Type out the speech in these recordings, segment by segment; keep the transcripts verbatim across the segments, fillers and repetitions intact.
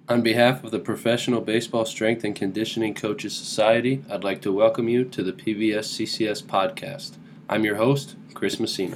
On behalf of the Professional Baseball Strength and Conditioning Coaches Society, I'd like to welcome you to the P B S C C S podcast. I'm your host, Chris Messina.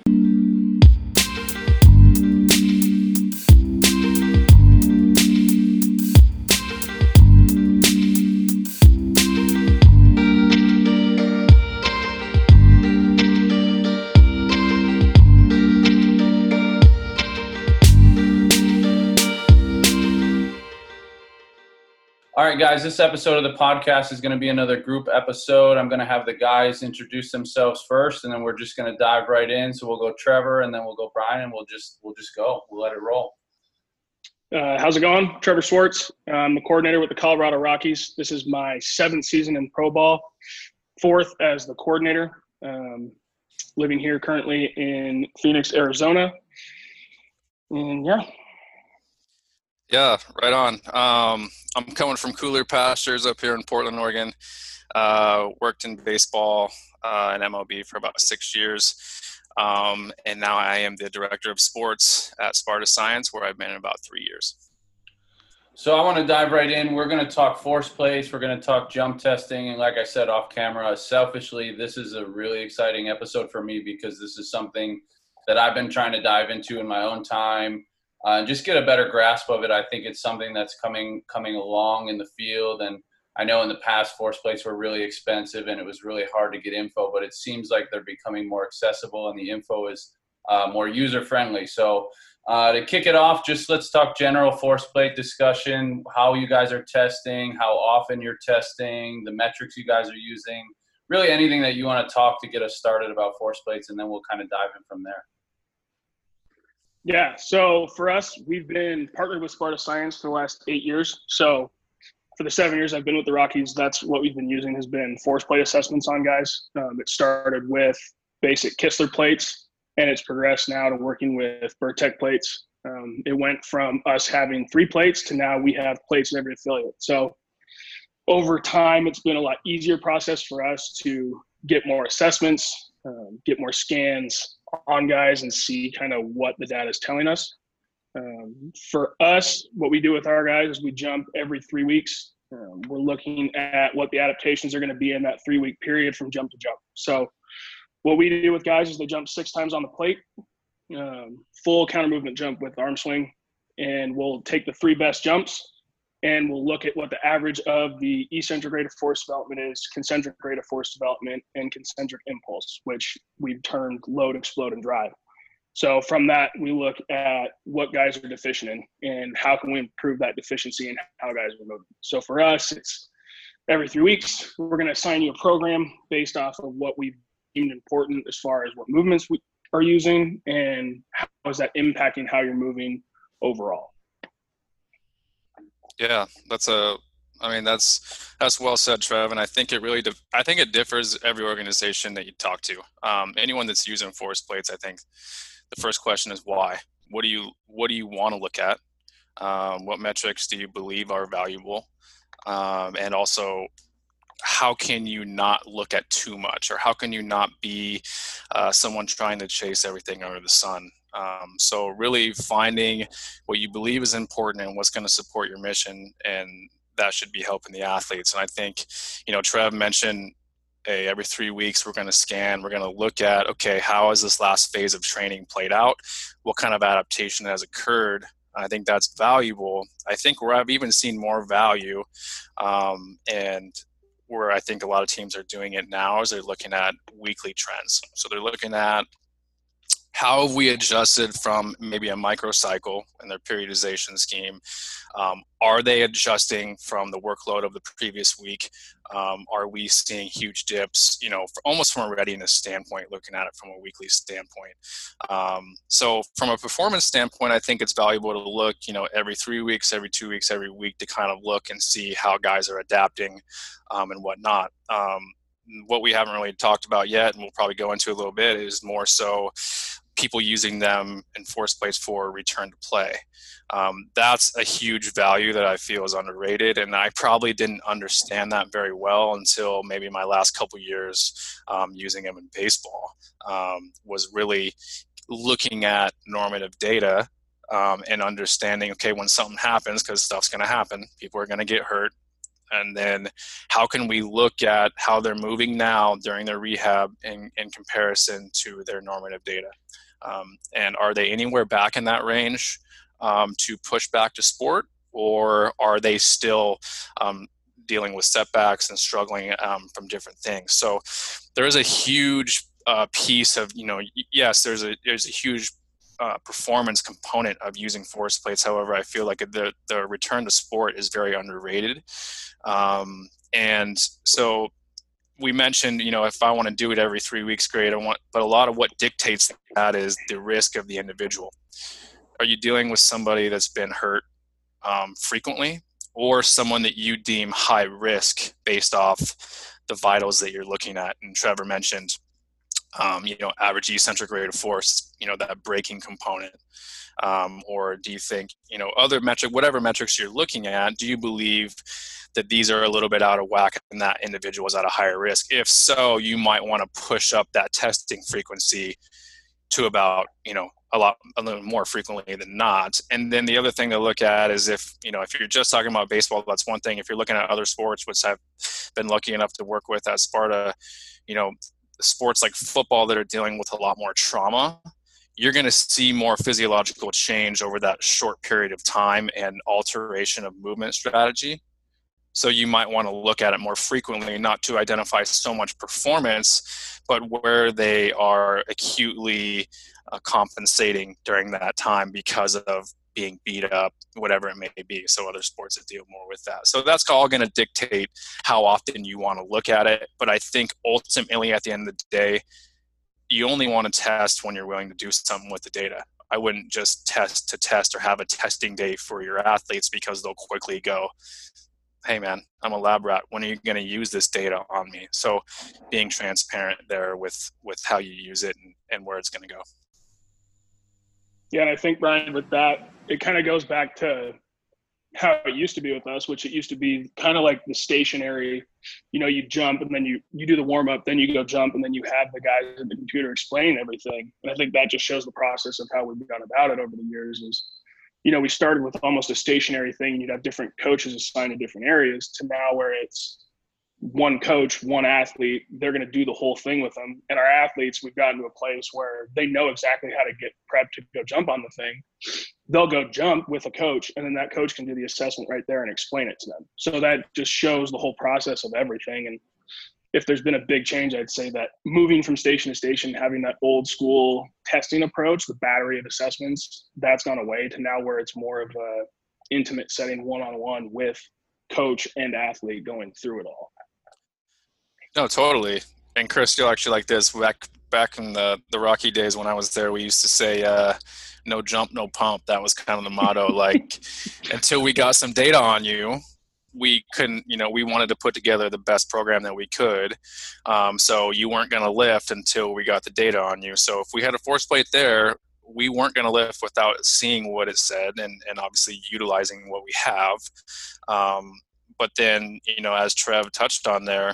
All right, guys, this episode of the podcast is going to be another group episode. I'm going to have the guys introduce themselves first, and then we're just going to dive right in. So we'll go Trevor, and then we'll go Brian, and we'll just we'll just go. We'll let it roll. Uh, how's it going? Trevor Swartz. I'm the coordinator with the Colorado Rockies. This is my seventh season in pro ball, fourth as the coordinator. Um, living here currently in Phoenix, Arizona. And yeah. Yeah, right on. Um, I'm coming from cooler pastures up here in Portland, Oregon. Uh, worked in baseball uh, and M L B for about six years. Um, and now I am the director of sports at Sparta Science, where I've been in about three years. So I want to dive right in. We're going to talk force plates. We're going to talk jump testing. And like I said off camera, selfishly, this is a really exciting episode for me because this is something that I've been trying to dive into in my own time. Uh, and just get a better grasp of it. I think it's something that's coming coming along in the field. And I know in the past, force plates were really expensive and it was really hard to get info, but it seems like they're becoming more accessible and the info is uh, more user-friendly. So uh, to kick it off, just let's talk general force plate discussion, how you guys are testing, how often you're testing, the metrics you guys are using, really anything that you want to talk to get us started about force plates, and then we'll kind of dive in from there. Yeah, so for us, we've been partnered with Sparta Science for the last eight years. So for the seven years I've been with the Rockies, that's what we've been using has been force plate assessments on guys. Um, it started with basic Kistler plates, and it's progressed now to working with Bertec plates. Um, it went from us having three plates to now we have plates in every affiliate. So over time, it's been a lot easier process for us to get more assessments, um, get more scans on guys and see kind of what the data is telling us. Um, for us, what we do with our guys is we jump every three weeks. Um, we're looking at what the adaptations are going to be in that three-week period from jump to jump. So what we do with guys is they jump six times on the plate, um, full counter movement jump with arm swing, and we'll take the three best jumps and we'll look at what the average of the eccentric rate of force development is, concentric rate of force development, and concentric impulse, which we've termed load, explode, and drive. So from that, we look at what guys are deficient in and how can we improve that deficiency and how guys are moving. So for us, it's every three weeks, we're going to assign you a program based off of what we've deemed important as far as what movements we are using and how is that impacting how you're moving overall. Yeah, that's a, I mean, that's, that's well said, Trev. And I think it really, dif- I think it differs every organization that you talk to. Um, anyone that's using force plates, I think the first question is why? What do you, what do you want to look at? Um, what metrics do you believe are valuable? Um, and also, how can you not look at too much, or how can you not be uh, someone trying to chase everything under the sun? Um, so really finding what you believe is important and what's going to support your mission, and that should be helping the athletes. And I think, you know, Trev mentioned hey, every three weeks we're going to scan, we're going to look at, okay, how has this last phase of training played out? What kind of adaptation has occurred? I think that's valuable. I think where I've even seen more value um, and where I think a lot of teams are doing it now is they're looking at weekly trends. So they're looking at how have we adjusted from maybe a microcycle in their periodization scheme? Um, are they adjusting from the workload of the previous week? Um, are we seeing huge dips, you know, for, almost from a readiness standpoint, looking at it from a weekly standpoint? Um, so from a performance standpoint, I think it's valuable to look, you know, every three weeks, every two weeks, every week to kind of look and see how guys are adapting um, and whatnot. Um, what we haven't really talked about yet, and we'll probably go into a little bit, is more so people using them in force plates for return to play. Um, that's a huge value that I feel is underrated, and I probably didn't understand that very well until maybe my last couple years um, using them in baseball. Um, was really looking at normative data um, and understanding, okay, when something happens, because stuff's going to happen, people are going to get hurt. And then how can we look at how they're moving now during their rehab in, in comparison to their normative data? Um, and are they anywhere back in that range um, to push back to sport, or are they still um, dealing with setbacks and struggling um, from different things? So there is a huge uh, piece of, you know, yes, there's a there's a huge uh, performance component of using force plates. However, I feel like the the return to sport is very underrated. Um, and so we mentioned, you know, if I want to do it every three weeks, great. I want, but a lot of what dictates that is the risk of the individual. Are you dealing with somebody that's been hurt um, frequently, or someone that you deem high risk based off the vitals that you're looking at? And Trevor mentioned, um, you know, average eccentric rate of force, you know, that braking component. Um, or do you think, you know, other metric, whatever metrics you're looking at, do you believe that these are a little bit out of whack and that individual is at a higher risk? If so, you might want to push up that testing frequency to about, you know, a lot, a little more frequently than not. And then the other thing to look at is if, you know, if you're just talking about baseball, that's one thing. If you're looking at other sports, which I've been lucky enough to work with at Sparta, you know, sports like football that are dealing with a lot more trauma, you're going to see more physiological change over that short period of time and alteration of movement strategy. So you might want to look at it more frequently, not to identify so much performance, but where they are acutely uh, compensating during that time because of being beat up, whatever it may be. So other sports that deal more with that. So that's all going to dictate how often you want to look at it. But I think ultimately at the end of the day, you only want to test when you're willing to do something with the data. I wouldn't just test to test or have a testing day for your athletes because they'll quickly go, hey man, I'm a lab rat. When are you going to use this data on me? So being transparent there with, with how you use it and, and where it's going to go. Yeah, and I think, Brian, with that, it kind of goes back to how it used to be with us, which it used to be kind of like the stationary, you know, you jump and then you, you do the warm up, then you go jump, and then you have the guys at the computer explain everything. And I think that just shows the process of how we've gone about it over the years is, you know, we started with almost a stationary thing. You'd have different coaches assigned to different areas to now where it's one coach, one athlete, they're going to do the whole thing with them. And our athletes, we've gotten to a place where they know exactly how to get prepped to go jump on the thing. They'll go jump with a coach, and then that coach can do the assessment right there and explain it to them. So that just shows the whole process of everything. And if there's been a big change, I'd say that moving from station to station, having that old school testing approach, the battery of assessments, that's gone away to now where it's more of a intimate setting, one-on-one with coach and athlete going through it all. No, totally. And Chris, you'll actually like this. Back back in the, the Rocky days when I was there, we used to say, uh, no jump, no pump. That was kind of the motto. Like, until we got some data on you, we couldn't, you know, we wanted to put together the best program that we could. Um, so you weren't going to lift until we got the data on you. So if we had a force plate there, we weren't going to lift without seeing what it said and, and obviously utilizing what we have. Um, but then, you know, as Trev touched on there,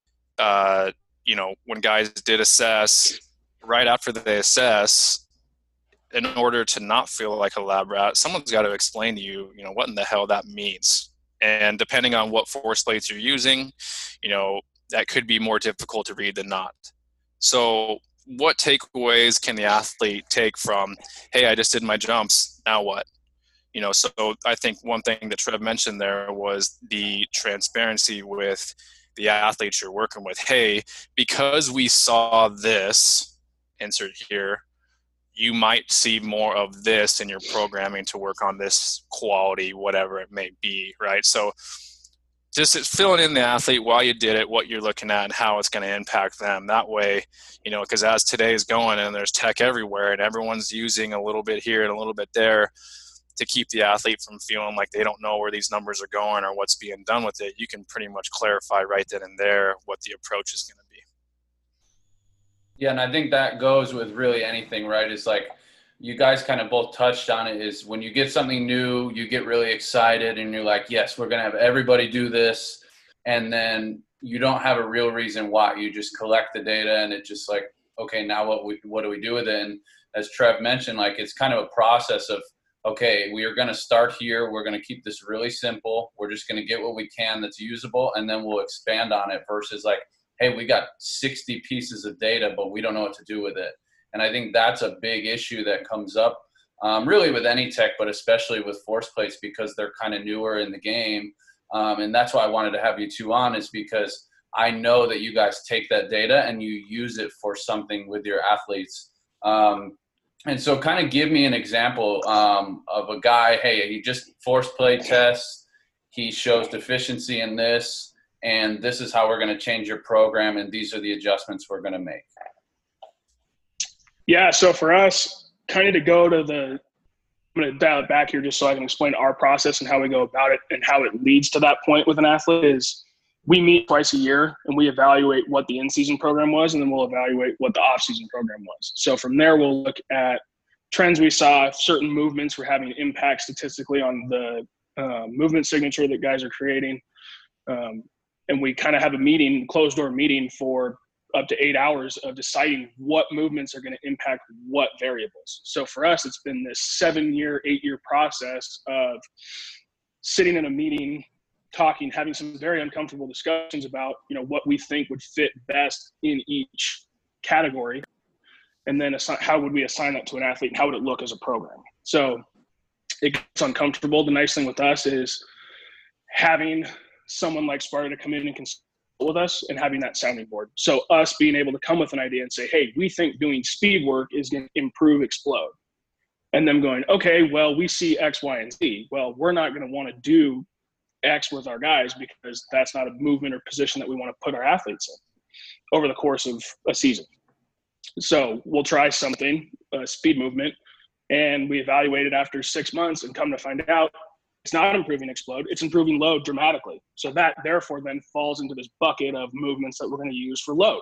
uh, you know, when guys did assess, right after they assess, in order to not feel like a lab rat, someone's got to explain to you, you know, what in the hell that means. And depending on what force plates you're using, you know, that could be more difficult to read than not. So what takeaways can the athlete take from, hey, I just did my jumps, now what? You know, so I think one thing that Trev mentioned there was the transparency with the athletes you're working with. Hey, because we saw this, insert here, you might see more of this in your programming to work on this quality, whatever it may be, right? So just filling in the athlete while you did it, what you're looking at and how it's going to impact them. That way, you know, because as today is going and there's tech everywhere and everyone's using a little bit here and a little bit there to keep the athlete from feeling like they don't know where these numbers are going or what's being done with it, you can pretty much clarify right then and there what the approach is going to be. Yeah, and I think that goes with really anything, right? It's like you guys kind of both touched on it, is when you get something new, you get really excited and you're like, yes, we're going to have everybody do this. And then you don't have a real reason why. You just collect the data and it's just like, okay, now what we, what do we do with it? And as Trev mentioned, like it's kind of a process of okay, we are going to start here. We're going to keep this really simple. We're just going to get what we can that's usable, and then we'll expand on it versus like, hey, we got sixty pieces of data, but we don't know what to do with it. And I think that's a big issue that comes up um, really with any tech, but especially with force plates because they're kind of newer in the game. Um, and that's why I wanted to have you two on, is because I know that you guys take that data and you use it for something with your athletes. Um, and so kind of give me an example um, of a guy, hey, he just force plate tests, he shows deficiency in this, and this is how we're going to change your program, and these are the adjustments we're going to make. Yeah, so for us, kind of to go to the – I'm going to dial it back here just so I can explain our process and how we go about it and how it leads to that point with an athlete is we meet twice a year and we evaluate what the in-season program was, and then we'll evaluate what the off-season program was. So from there, we'll look at trends we saw, certain movements were having impact statistically on the uh, movement signature that guys are creating. Um, and we kind of have a meeting, closed-door meeting for up to eight hours of deciding what movements are going to impact what variables. So for us, it's been this seven-year, eight-year process of sitting in a meeting, talking, having some very uncomfortable discussions about, you know, what we think would fit best in each category. And then assign, how would we assign that to an athlete and how would it look as a program? So it gets uncomfortable. The nice thing with us is having someone like Sparta to come in and consult with us and having that sounding board. So us being able to come with an idea and say, hey, we think doing speed work is going to improve explode. And them going, okay, well, we see X, Y, and Z. Well, we're not going to want to do X with our guys because that's not a movement or position that we want to put our athletes in over the course of a season. So we'll try something, a speed movement, and we evaluate it after six months and come to find out it's not improving explode, it's improving load dramatically. So that therefore then falls into this bucket of movements that we're going to use for load.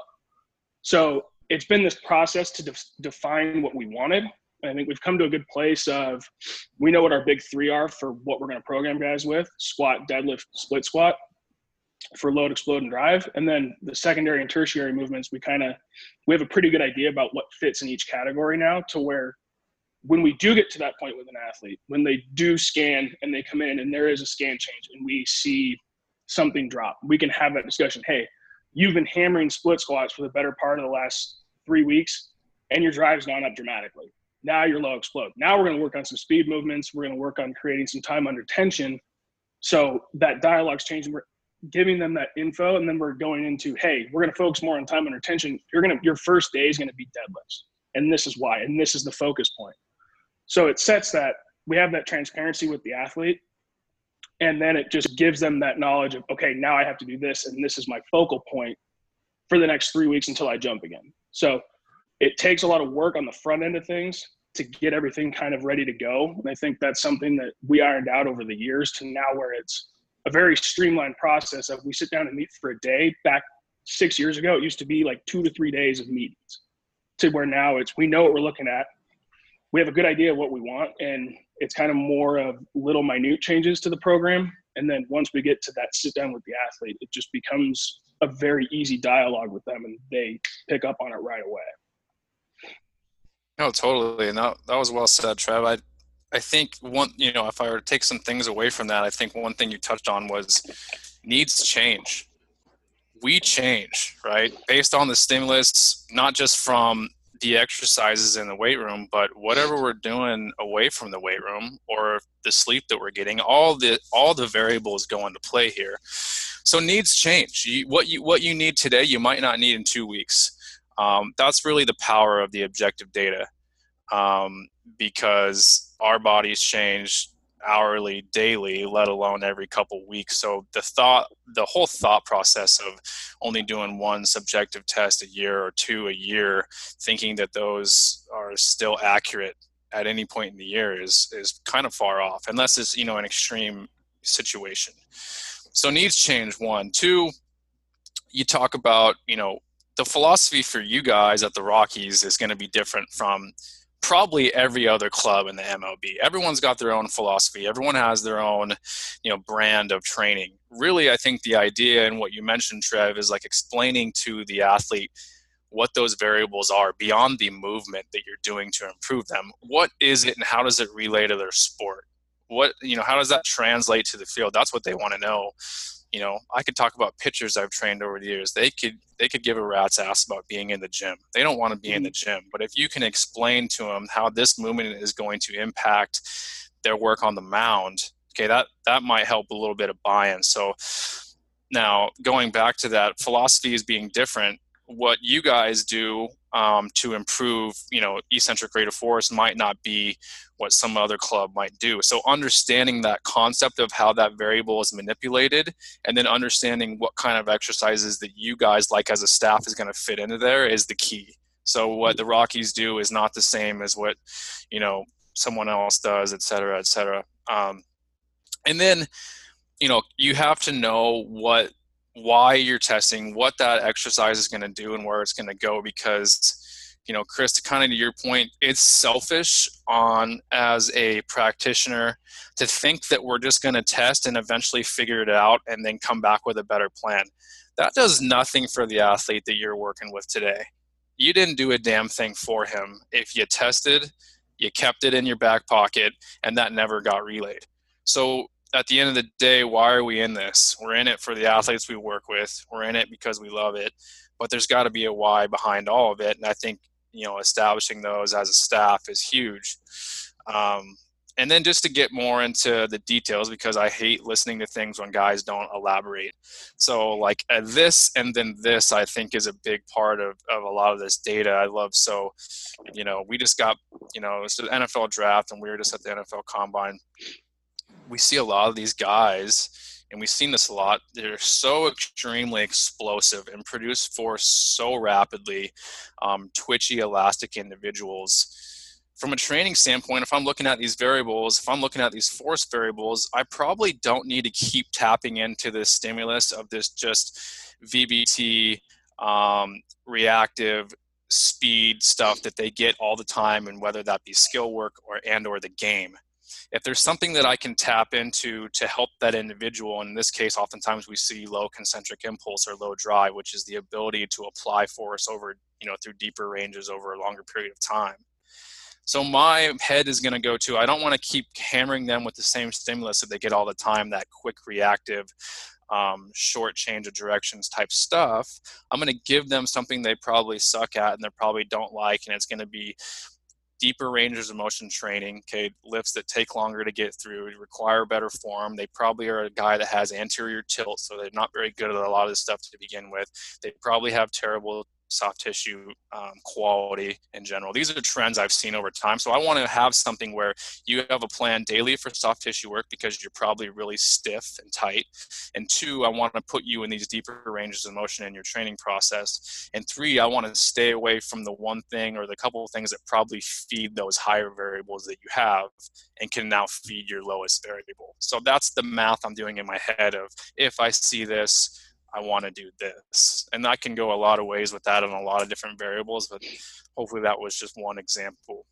So it's been this process to def- define what we wanted. I think we've come to a good place of we know what our big three are for what we're going to program guys with: squat, deadlift, split squat for load, explode, and drive. And then the secondary and tertiary movements, we kind of, we have a pretty good idea about what fits in each category now, to where when we do get to that point with an athlete, when they do scan and they come in and there is a scan change and we see something drop, we can have that discussion. Hey, you've been hammering split squats for the better part of the last three weeks and your drive's gone up dramatically. Now your low explode. Now we're going to work on some speed movements. We're going to work on creating some time under tension. So that dialogue's changing. We're giving them that info, and then we're going into, hey, we're going to focus more on time under tension. You're going to, your first day is going to be deadlifts. And this is why, and this is the focus point. So it sets that, we have that transparency with the athlete, and then it just gives them that knowledge of, okay, now I have to do this, and this is my focal point for the next three weeks until I jump again. So it takes a lot of work on the front end of things to get everything kind of ready to go. And I think that's something that we ironed out over the years to now where it's a very streamlined process of we sit down and meet for a day. Back six years ago, it used to be like two to three days of meetings, to where now it's, we know what we're looking at. We have a good idea of what we want, and it's kind of more of little minute changes to the program. And then once we get to that sit down with the athlete, it just becomes a very easy dialogue with them, and they pick up on it right away. No, totally. And that, that was well said, Trev. I, I think one, you know, if I were to take some things away from that, I think one thing you touched on was needs change. We change, right? Based on the stimulus, not just from the exercises in the weight room, but whatever we're doing away from the weight room or the sleep that we're getting, all the, all the variables go into play here. So needs change. You, what you, what you need today, you might not need in two weeks. Um, that's really the power of the objective data, um, because our bodies change hourly, daily, let alone every couple weeks. So the thought, the whole thought process of only doing one subjective test a year or two a year, thinking that those are still accurate at any point in the year is, is kind of far off, unless it's, you know, an extreme situation. So needs change, one. Two, you talk about, you know, the philosophy for you guys at the Rockies is going to be different from probably every other club in the M L B. Everyone's got their own philosophy. Everyone has their own, you know, brand of training. Really, I think the idea and what you mentioned, Trev, is like explaining to the athlete what those variables are beyond the movement that you're doing to improve them. What is it and how does it relay to their sport? What, you know, how does that translate to the field? That's what they want to know. You know, I could talk about pitchers I've trained over the years. They could they could give a rat's ass about being in the gym. They don't want to be in the gym. But if you can explain to them how this movement is going to impact their work on the mound, okay, that, that might help a little bit of buy-in. So now going back to that, philosophy is being different. What you guys do um, to improve, you know, eccentric rate of force might not be what some other club might do. So understanding that concept of how that variable is manipulated, and then understanding what kind of exercises that you guys like as a staff is going to fit into there is the key. So what the Rockies do is not the same as what, you know, someone else does, et cetera, et cetera. Um, and then, you know, you have to know what, why you're testing, what that exercise is going to do and where it's going to go, because, you know, Chris, kind of to your point, it's selfish on as a practitioner to think that we're just going to test and eventually figure it out and then come back with a better plan. That does nothing for the athlete that you're working with today. You didn't do a damn thing for him. If you tested, you kept it in your back pocket, and that never got relayed. So at the end of the day, why are we in this? We're in it for the athletes we work with. We're in it because we love it, but there's got to be a why behind all of it. And I think, you know, establishing those as a staff is huge. Um, and then just to get more into the details, because I hate listening to things when guys don't elaborate. So like uh, this and then this, I think is a big part of, of a lot of this data I love. So, you know, we just got, you know, it's the N F L draft and we were just at the N F L combine. We see a lot of these guys, and we've seen this a lot, they're so extremely explosive and produce force so rapidly, um, twitchy, elastic individuals. From a training standpoint, if I'm looking at these variables, if I'm looking at these force variables, I probably don't need to keep tapping into this stimulus of this just V B T, um, reactive speed stuff that they get all the time, and whether that be skill work or and or the game. If there's something that I can tap into to help that individual, in this case, oftentimes we see low concentric impulse or low drive, which is the ability to apply force over, you know, through deeper ranges over a longer period of time. So my head is going to go to, I don't want to keep hammering them with the same stimulus that they get all the time, that quick reactive, um, short change of directions type stuff. I'm going to give them something they probably suck at and they probably don't like, and it's going to be deeper ranges of motion training, okay, lifts that take longer to get through, require better form. They probably are a guy that has anterior tilt, so they're not very good at a lot of this stuff to begin with. They probably have terrible soft tissue um, quality in general. These are the trends I've seen over time. So I want to have something where you have a plan daily for soft tissue work because you're probably really stiff and tight. And two, I want to put you in these deeper ranges of motion in your training process. And three, I want to stay away from the one thing or the couple of things that probably feed those higher variables that you have and can now feed your lowest variable. So that's the math I'm doing in my head of, if I see this, I want to do this. And I can go a lot of ways with that on a lot of different variables, but hopefully that was just one example.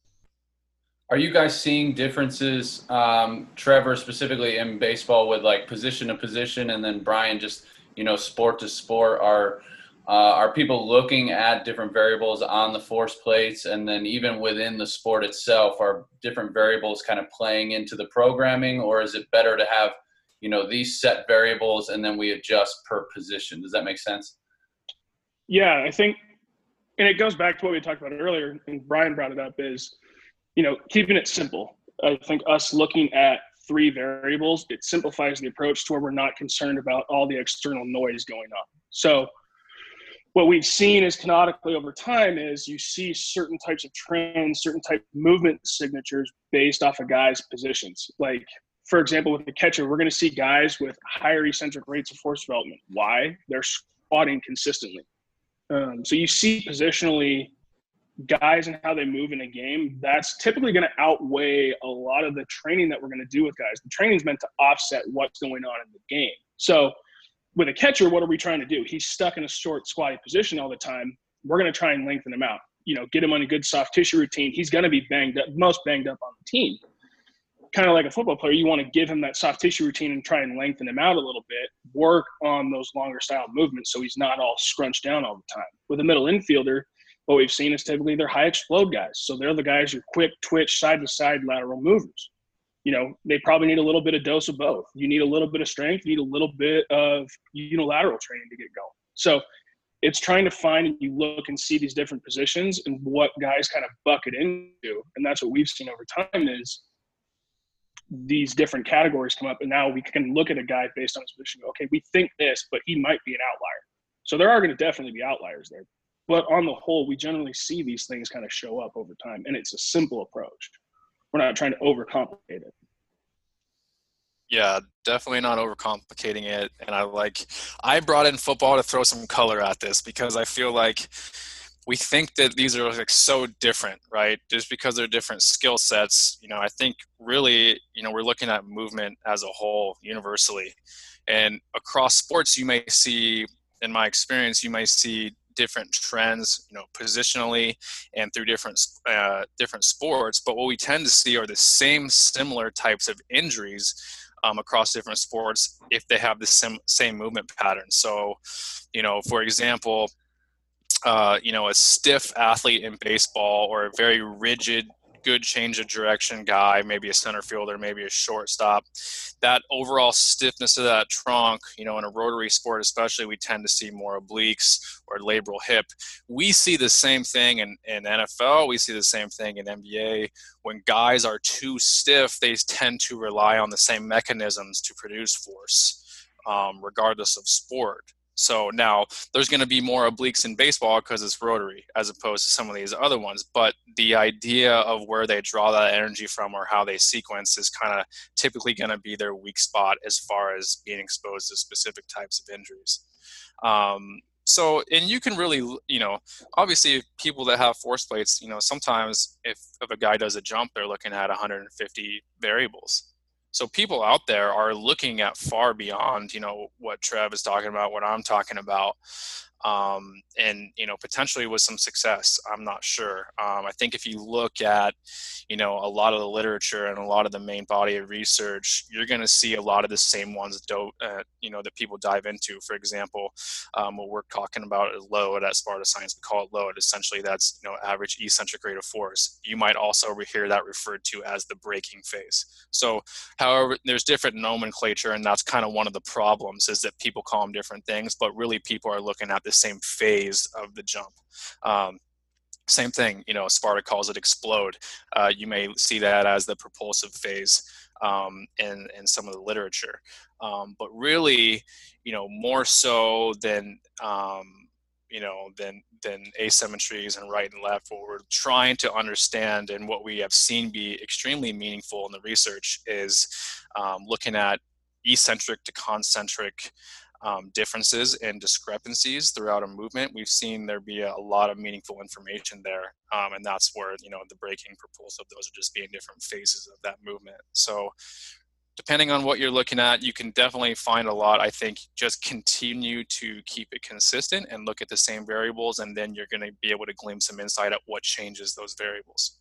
Are you guys seeing differences, um, Trevor, specifically in baseball with like position to position, and then Brian, just, you know, sport to sport? Are, uh, are people looking at different variables on the force plates? And then even within the sport itself, are different variables kind of playing into the programming, or is it better to have, you know, these set variables and then we adjust per position? Does that make sense? Yeah, I think, and it goes back to what we talked about earlier, and Brian brought it up, is, you know, keeping it simple. I think us looking at three variables, it simplifies the approach to where we're not concerned about all the external noise going on. So what we've seen is canonically over time is you see certain types of trends, certain type of movement signatures based off a guy's positions. Like, for example, with the catcher, we're going to see guys with higher eccentric rates of force development. Why? They're squatting consistently. Um, so you see positionally guys and how they move in a game, that's typically going to outweigh a lot of the training that we're going to do with guys. The training is meant to offset what's going on in the game. So with a catcher, what are we trying to do? He's stuck in a short squatty position all the time. We're going to try and lengthen him out, you know, get him on a good soft tissue routine. He's going to be banged up, most banged up on the team. Kind of like a football player, you want to give him that soft tissue routine and try and lengthen him out a little bit. work on those longer style movements so he's not all scrunched down all the time. With a middle infielder, what we've seen is typically they're high explode guys. So they're the guys who quick twitch, side-to-side lateral movers. You know, they probably need a little bit of dose of both. You need a little bit of strength, you need a little bit of unilateral training to get going. So it's trying to find, and you look and see these different positions and what guys kind of bucket into. And that's what we've seen over time is these different categories come up. And now we can look at a guy based on his position. Okay, we think this, but he might be an outlier. So there are going to definitely be outliers there. But on the whole, we generally see these things kind of show up over time. And it's a simple approach. We're not trying to overcomplicate it. Yeah, definitely not overcomplicating it. And I like, I brought in football to throw some color at this because I feel like we think that these are like so different, right? Just because they're different skill sets. You know, I think really, you know, we're looking at movement as a whole universally. And across sports, you may see, in my experience, you may see different trends, you know, positionally and through different uh, different sports. But what we tend to see are the same similar types of injuries um, across different sports if they have the same same movement pattern. So, you know, for example, uh, you know, a stiff athlete in baseball or a very rigid, good change of direction guy, maybe a center fielder, maybe a shortstop, that overall stiffness of that trunk, you know, in a rotary sport especially, we tend to see more obliques or labral hip. We see the same thing in, in N F L. We see the same thing in N B A. When guys are too stiff, they tend to rely on the same mechanisms to produce force, um, regardless of sport. So now there's going to be more obliques in baseball because it's rotary as opposed to some of these other ones. But the idea of where they draw that energy from or how they sequence is kind of typically going to be their weak spot as far as being exposed to specific types of injuries. Um, so, and you can really, you know, obviously people that have force plates, you know, sometimes if, if a guy does a jump, they're looking at one hundred fifty variables. So people out there are looking at far beyond, you know, what Trev is talking about, what I'm talking about, um, and, you know, potentially with some success. I'm not sure. Um, I think if you look at, you know, a lot of the literature and a lot of the main body of research, you're going to see a lot of the same ones, do, uh, you know, that people dive into. For example, um, what we're talking about is load at Sparta Science. We call it load. Essentially, that's, you know, average eccentric rate of force. You might also hear that referred to as the braking phase. So, however, there's different nomenclature, and that's kind of one of the problems is that people call them different things, but really people are looking at the same phase of the jump. Um, same thing, you know, Sparta calls it explode. Uh, you may see that as the propulsive phase um, in, in some of the literature. Um, but really, you know, more so than, um, you know, than, than asymmetries and right and left, what we're trying to understand and what we have seen be extremely meaningful in the research is um, looking at eccentric to concentric um, differences and discrepancies throughout a movement. We've seen there be a, a lot of meaningful information there. Um, and that's where, you know, the braking, propulsive, those are just being different phases of that movement. So depending on what you're looking at, you can definitely find a lot. I think just continue to keep it consistent and look at the same variables, and then you're going to be able to glean some insight at what changes those variables.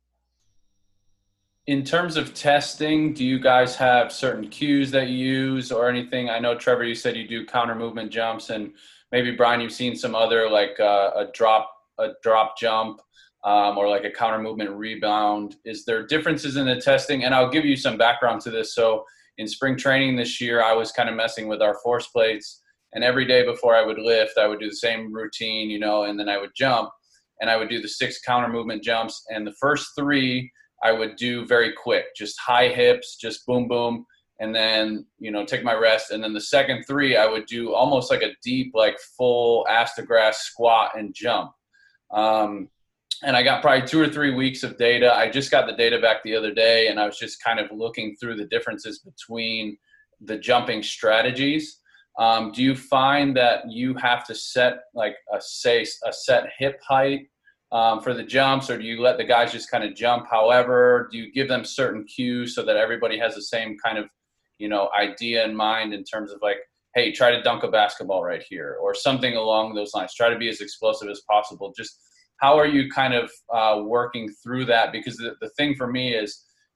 In terms of testing, do you guys have certain cues that you use or anything? I know, Trevor, you said you do counter movement jumps, and maybe Brian, you've seen some other like uh, a drop, a drop jump, um, or like a counter movement rebound. Is there differences in the testing? And I'll give you some background to this. So in spring training this year, I was kind of messing with our force plates, and every day before I would lift, I would do the same routine, you know, and then I would jump, and I would do the six counter movement jumps, and the first three I would do very quick, just high hips, just boom, boom, and then, you know, take my rest. And then the second three, I would do almost like a deep, like full ass to grass squat and jump. Um, and I got probably two or three weeks of data. I just got the data back the other day, and I was just kind of looking through the differences between the jumping strategies. Um, do you find that you have to set like a, say, a set hip height Um, for the jumps, or do you let the guys just kind of jump however? Do you give them certain cues so that everybody has the same kind of, you know, idea in mind in terms of like, hey, try to dunk a basketball right here, or something along those lines? Try to be as explosive as possible. Just how are you kind of uh, working through that? Because the, the thing for me is,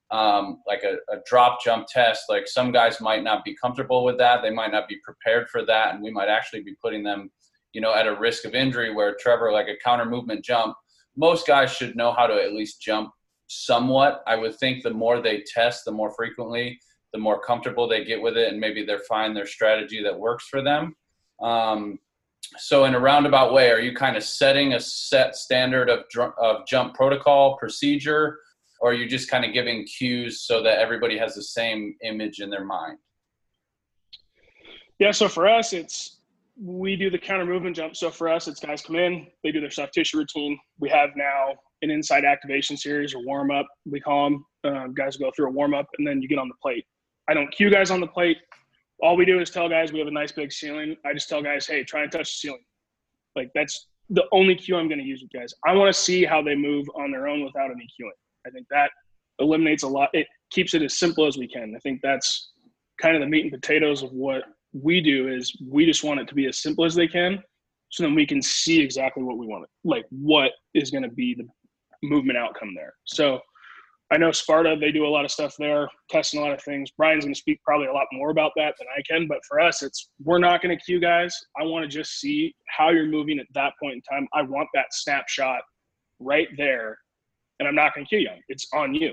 um, like a, a drop jump test, like some guys might not be comfortable with that. They might not be prepared for that. And we might actually be putting them, you know, at a risk of injury, where Trevor, like a counter movement jump, most guys should know how to at least jump somewhat. I would think the more they test, the more frequently, the more comfortable they get with it, and maybe they're find their strategy that works for them. Um, so in a roundabout way, are you kind of setting a set standard of, dr- of jump protocol procedure, or are you just kind of giving cues so that everybody has the same image in their mind? Yeah, so for us, it's we do the counter movement jump. So for us, it's guys come in, they do their soft tissue routine. We have now an inside activation series, or warm up, we call them. Uh, guys go through a warm up, and then you get on the plate. I don't cue guys on the plate. All we do is tell guys we have a nice big ceiling. I just tell guys, hey, try and touch the ceiling. Like, that's the only cue I'm going to use with guys. I want to see how they move on their own without any cueing. I think that eliminates a lot. It keeps it as simple as we can. I think that's kind of the meat and potatoes of what we do, is we just want it to be as simple as they can, so then we can see exactly what we want, like what is going to be the movement outcome there. So I know Sparta, they do a lot of stuff there, testing a lot of things. Brian's going to speak probably a lot more about that than I can, but for us, it's, we're not going to cue guys. I want to just see how you're moving at that point in time. I want that snapshot right there, and I'm not going to cue you. It's on you.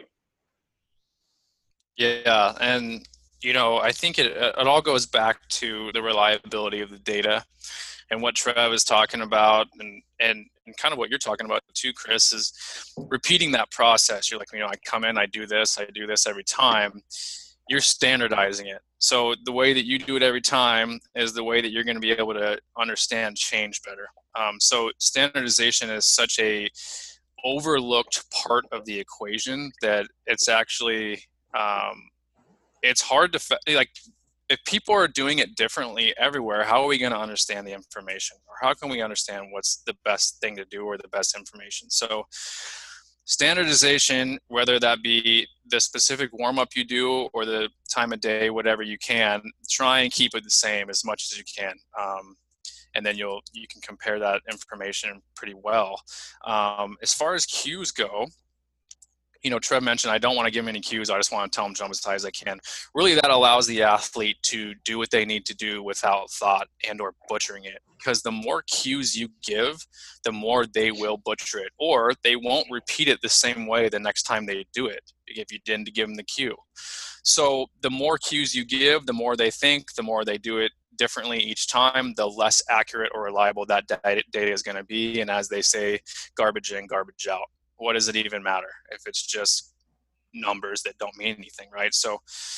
Yeah, and you know, I think it it all goes back to the reliability of the data, and what Trev is talking about, and and and kind of what you're talking about too, Chris, is repeating that process. You're like, you know, I come in, I do this, I do this every time. You're standardizing it. So the way that you do it every time is the way that you're going to be able to understand change better. Um, so standardization is such a overlooked part of the equation that it's actually um, it's hard to like. If people are doing it differently everywhere, how are we going to understand the information? Or how can we understand what's the best thing to do or the best information? So standardization, whether that be the specific warm-up you do or the time of day, whatever you can, try and keep it the same as much as you can. Um, and then you'll you can compare that information pretty well. Um, as far as cues go, you know, Trev mentioned, I don't want to give them any cues. I just want to tell them jump as high as I can. Really, that allows the athlete to do what they need to do without thought and or butchering it. Because the more cues you give, the more they will butcher it. Or they won't repeat it the same way the next time they do it if you didn't give them the cue. So the more cues you give, the more they think, the more they do it differently each time, the less accurate or reliable that data is going to be. And as they say, garbage in, garbage out. What does it even matter if it's just numbers that don't mean anything, right? So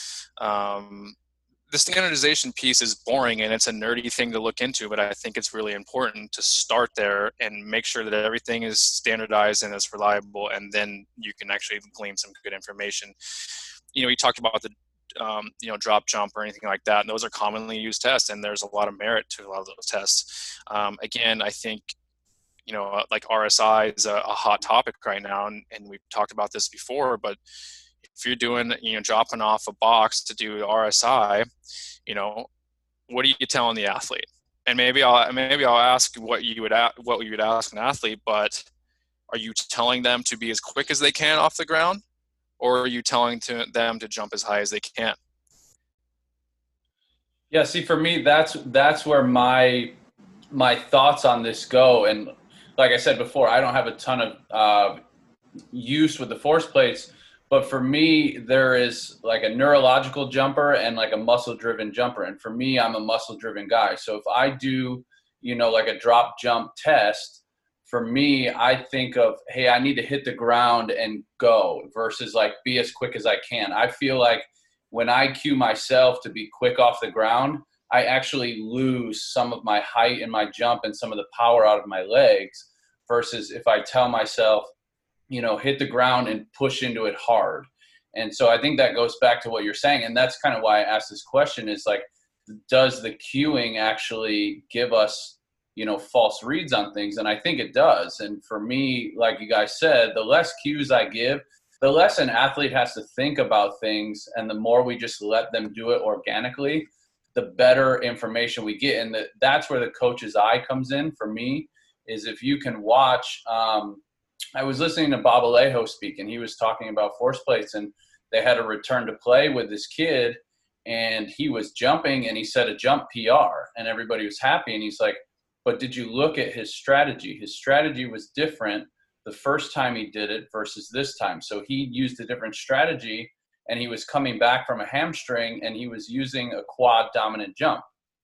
um, the standardization piece is boring and it's a nerdy thing to look into, but I think it's really important to start there and make sure that everything is standardized and it's reliable, and then you can actually glean some good information. You know, you talked about the um, you know, drop jump or anything like that, and those are commonly used tests, and there's a lot of merit to a lot of those tests. Um, again, I think you know, like R S I is a, a hot topic right now, and, and we've talked about this before, but if you're doing, you know, dropping off a box to do R S I, you know, what are you telling the athlete? And maybe I'll, maybe I'll ask what you would, what you would ask an athlete, but are you telling them to be as quick as they can off the ground, or are you telling to them to jump as high as they can? Yeah, see, for me, that's, that's where my, my thoughts on this go. And like I said before, I don't have a ton of uh, use with the force plates, but for me, there is like a neurological jumper and like a muscle-driven jumper. And for me, I'm a muscle-driven guy. So if I do, you know, like a drop jump test, for me, I think of, hey, I need to hit the ground and go versus like be as quick as I can. I feel like when I cue myself to be quick off the ground, I actually lose some of my height in my jump and some of the power out of my legs, versus if I tell myself, you know, hit the ground and push into it hard. And so I think that goes back to what you're saying. And that's kind of why I asked this question, is like, does the cueing actually give us, you know, false reads on things? And I think it does. And for me, like you guys said, the less cues I give, the less an athlete has to think about things, and the more we just let them do it organically, the better information we get. And the, that's where the coach's eye comes in for me, is if you can watch, um, I was listening to Bob Alejo speak, and he was talking about force plates, and they had a return to play with this kid, and he was jumping, and he set a jump P R, and everybody was happy. And he's like, but did you look at his strategy? His strategy was different the first time he did it versus this time. So he used a different strategy, and he was coming back from a hamstring, and he was using a quad dominant jump.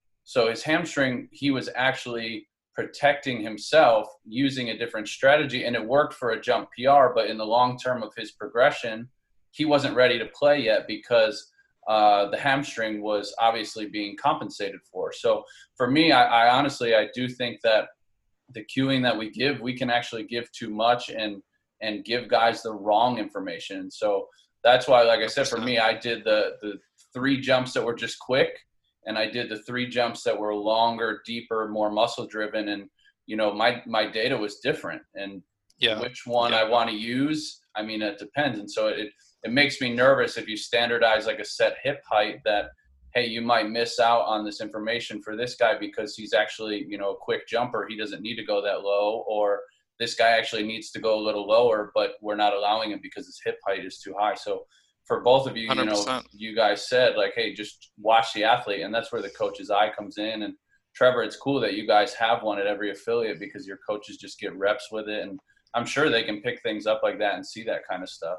So his hamstring, he was actually protecting himself using a different strategy, and it worked for a jump P R. But in the long term of his progression, he wasn't ready to play yet because uh, the hamstring was obviously being compensated for. So for me, I, I honestly, I do think that the cueing that we give, we can actually give too much and and give guys the wrong information. So that's why, like I said, for me, I did the the three jumps that were just quick, and I did the three jumps that were longer, deeper, more muscle driven. And, you know, my, my data was different. And yeah. which one yeah. I want to use, I mean, it depends. And so it, it makes me nervous if you standardize like a set hip height that, hey, you might miss out on this information for this guy because he's actually, you know, a quick jumper. He doesn't need to go that low, or this guy actually needs to go a little lower, but we're not allowing him because his hip height is too high. So for both of you, you know, one hundred percent. You guys said like, hey, just watch the athlete. And that's where the coach's eye comes in. And Trevor, it's cool that you guys have one at every affiliate because your coaches just get reps with it. And I'm sure they can pick things up like that and see that kind of stuff.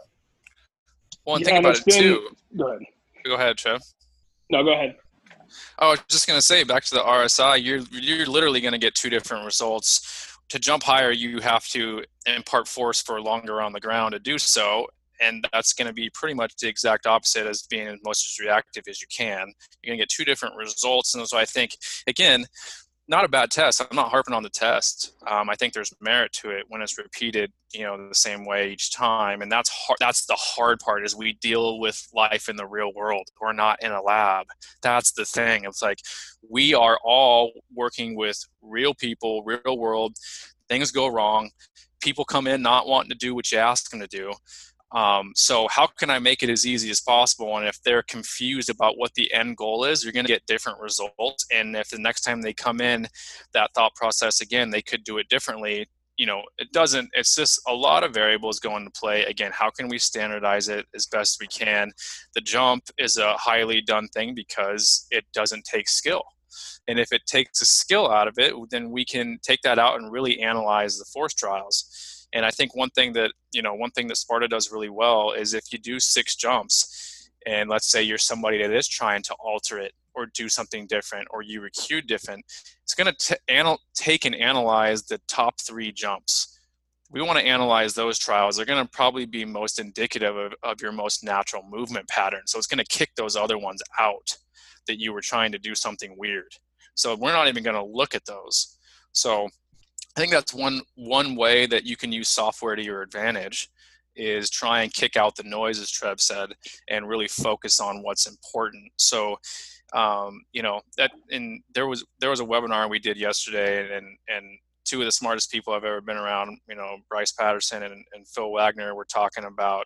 Well, and yeah, think about it been, too. Go ahead. Go ahead, Trev. No, go ahead. I was just going to say, back to the R S I, you're you're literally going to get two different results. To jump higher, you have to impart force for longer on the ground to do so, and that's going to be pretty much the exact opposite as being as most as reactive as you can. You're going to get two different results, and so I think, again, not a bad test. I'm not harping on the test. Um, I think there's merit to it when it's repeated, you know, the same way each time. And that's hard. That's the hard part is we deal with life in the real world. We're not in a lab. That's the thing. It's like we are all working with real people, real world. Things go wrong. People come in not wanting to do what you ask them to do. Um, so how can I make it as easy as possible? And if they're confused about what the end goal is, you're going to get different results. And if the next time they come in, that thought process again, they could do it differently. You know, it doesn't, it's just a lot of variables go into play. Again, how can we standardize it as best we can? The jump is a highly done thing because it doesn't take skill. And if it takes a skill out of it, then we can take that out and really analyze the force trials. And I think one thing that, you know, one thing that Sparta does really well is if you do six jumps and let's say you're somebody that is trying to alter it or do something different or you recue different, it's going to anal- take and analyze the top three jumps. We want to analyze those trials. They're going to probably be most indicative of, of your most natural movement pattern. So it's going to kick those other ones out that you were trying to do something weird. So we're not even going to look at those. So I think that's one one way that you can use software to your advantage is try and kick out the noise, as Trev said, and really focus on what's important. So, um, you know, that and there was there was a webinar we did yesterday, and and two of the smartest people I've ever been around, you know, Bryce Patterson and, and Phil Wagner, were talking about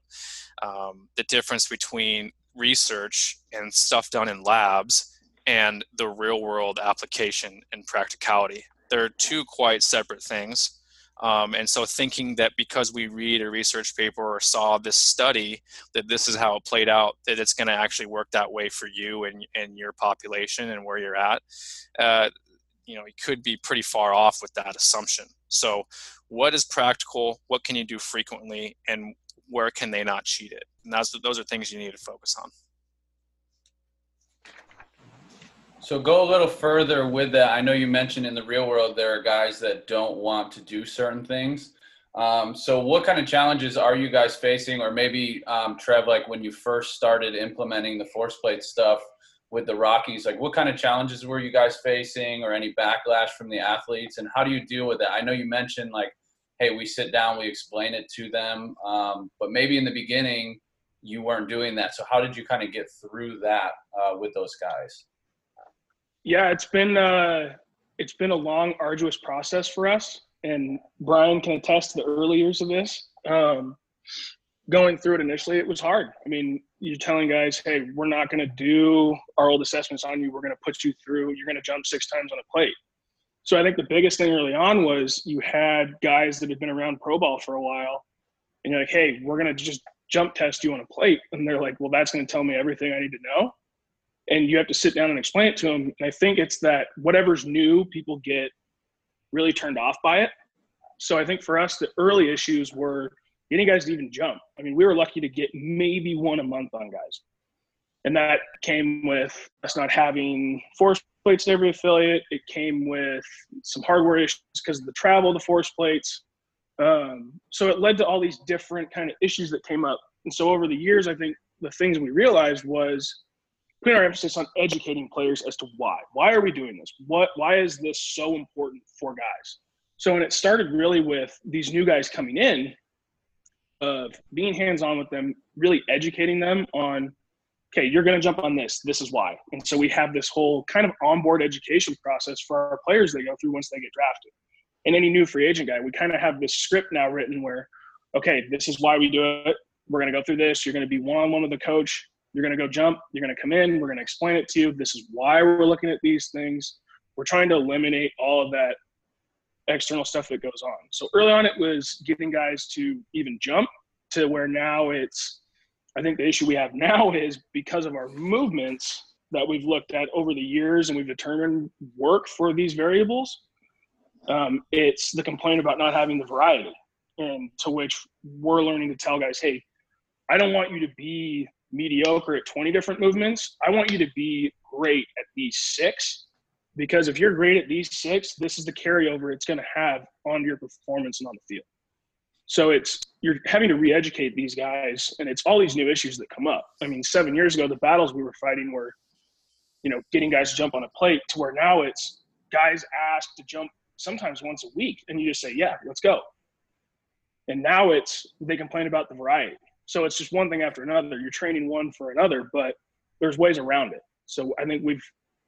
um, the difference between research and stuff done in labs and the real world application and practicality. They're two quite separate things. Um, and so thinking that because we read a research paper or saw this study, that this is how it played out, that it's going to actually work that way for you and, and your population and where you're at, uh, you know, you could be pretty far off with that assumption. So what is practical? What can you do frequently? And where can they not cheat it? And that's, those are things you need to focus on. So go a little further with that. I know you mentioned in the real world there are guys that don't want to do certain things. Um, so what kind of challenges are you guys facing? Or maybe, um, Trev, like when you first started implementing the force plate stuff with the Rockies, like what kind of challenges were you guys facing or any backlash from the athletes? And how do you deal with that? I know you mentioned like, hey, we sit down, we explain it to them. Um, but maybe in the beginning you weren't doing that. So how did you kind of get through that uh, with those guys? Yeah, it's been uh, it's been a long, arduous process for us, and Brian can attest to the early years of this. Um, going through it initially, it was hard. I mean, you're telling guys, "Hey, we're not going to do our old assessments on you. We're going to put you through. You're going to jump six times on a plate." So I think the biggest thing early on was you had guys that had been around pro ball for a while, and you're like, "Hey, we're going to just jump test you on a plate. And they're like, well, that's going to tell me everything I need to know. And you have to sit down and explain it to them. And I think it's that whatever's new, people get really turned off by it. So I think for us, the early issues were getting guys to even jump. I mean, we were lucky to get maybe one a month on guys. And that came with us not having force plates in every affiliate. It came with some hardware issues because of the travel of the force plates. Um, so it led to all these different kind of issues that came up. And so over the years, I think the things we realized was putting our emphasis on educating players as to why. Why are we doing this? What? Why is this so important for guys? So when it started really with these new guys coming in, of being hands-on with them, really educating them on, okay, you're going to jump on this. This is why. And so we have this whole kind of onboard education process for our players they go through once they get drafted. And any new free agent guy, we kind of have this script now written where, okay, this is why we do it. We're going to go through this. You're going to be one-on-one with the coach. You're going to go jump. You're going to come in. We're going to explain it to you. This is why we're looking at these things. We're trying to eliminate all of that external stuff that goes on. So early on, it was getting guys to even jump, to where now it's, I think the issue we have now is because of our movements that we've looked at over the years and we've determined work for these variables. Um, it's the complaint about not having the variety, and to which we're learning to tell guys, hey, I don't want you to be mediocre at twenty different movements. I want you to be great at these six, because if you're great at these six, this is the carryover it's going to have on your performance and on the field. So it's, you're having to re-educate these guys, and it's all these new issues that come up. I mean, seven years ago, the battles we were fighting were, you know, getting guys to jump on a plate, to where now it's guys asked to jump sometimes once a week, and you just say, yeah, let's go. And now it's, they complain about the variety. So it's just one thing after another. You're training one for another, but there's ways around it. So I think we've,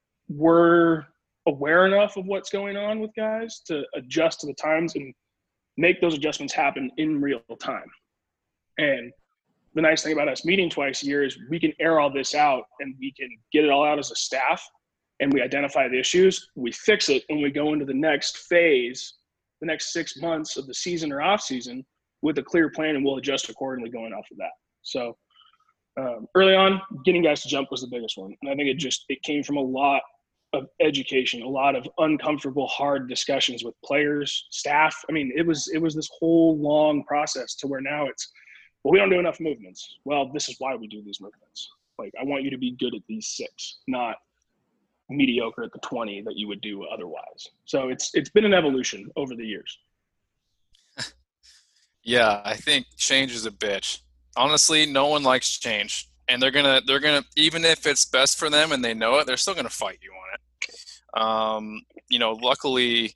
we're aware enough of what's going on with guys to adjust to the times and make those adjustments happen in real time. And the nice thing about us meeting twice a year is we can air all this out, and we can get it all out as a staff, and we identify the issues, we fix it, and we go into the next phase, the next six months of the season or off season with a clear plan, and we'll adjust accordingly going off of that. So um, early on, getting guys to jump was the biggest one. And I think it just, it came from a lot of education, a lot of uncomfortable, hard discussions with players, staff. I mean, it was, it was this whole long process to where now it's, well, we don't do enough movements. Well, this is why we do these movements. Like, I want you to be good at these six, not mediocre at the twenty that you would do otherwise. So it's, it's been an evolution over the years. Yeah, I think change is a bitch. Honestly, no one likes change, and they're gonna they're gonna even if it's best for them and they know it, they're still gonna fight you on it. Um, you know, luckily,